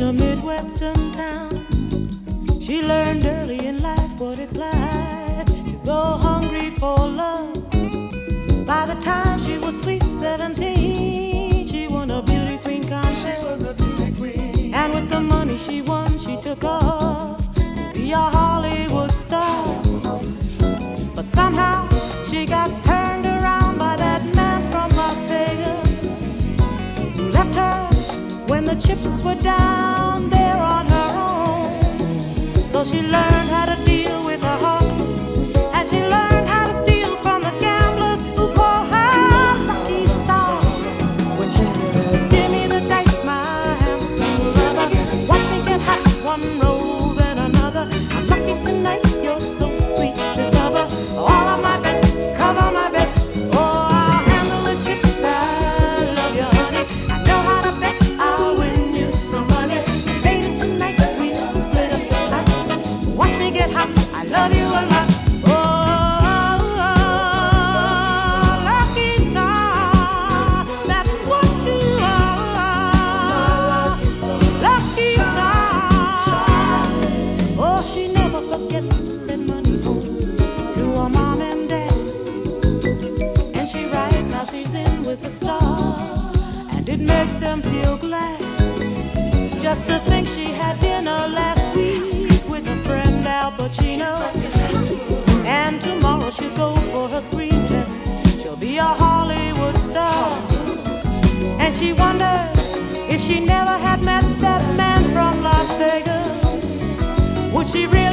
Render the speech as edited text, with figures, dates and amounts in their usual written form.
a Midwestern town. She learned early in life what it's like to go hungry for love. By the time she was sweet 17, she won a beauty queen contest. And with the money she won, she took off to be a Hollywood star. But somehow she got turned around by that man from Las Vegas, who left her when the chips were down there on her own. So she learned how to deal with her heart, and she learned how to steal from the gamblers who call her Lucky Star. When she says, "Give me the dice, my handsome lover, watch me get hot one roll then another. I'm lucky tonight, you're so sweet to cover all of my bets, cover my bets. Oh, I'll handle the chips, I love you, honey. I know how to bet, I'll win you some money. Later tonight, we'll split up the pot. Watch me get hot, I love you a lot. The stars, and it makes them feel glad just to think she had dinner last week with a friend Al Pacino. And tomorrow she'll go for her screen test. She'll be a Hollywood star. And she wonders if she never had met that man from Las Vegas, would she really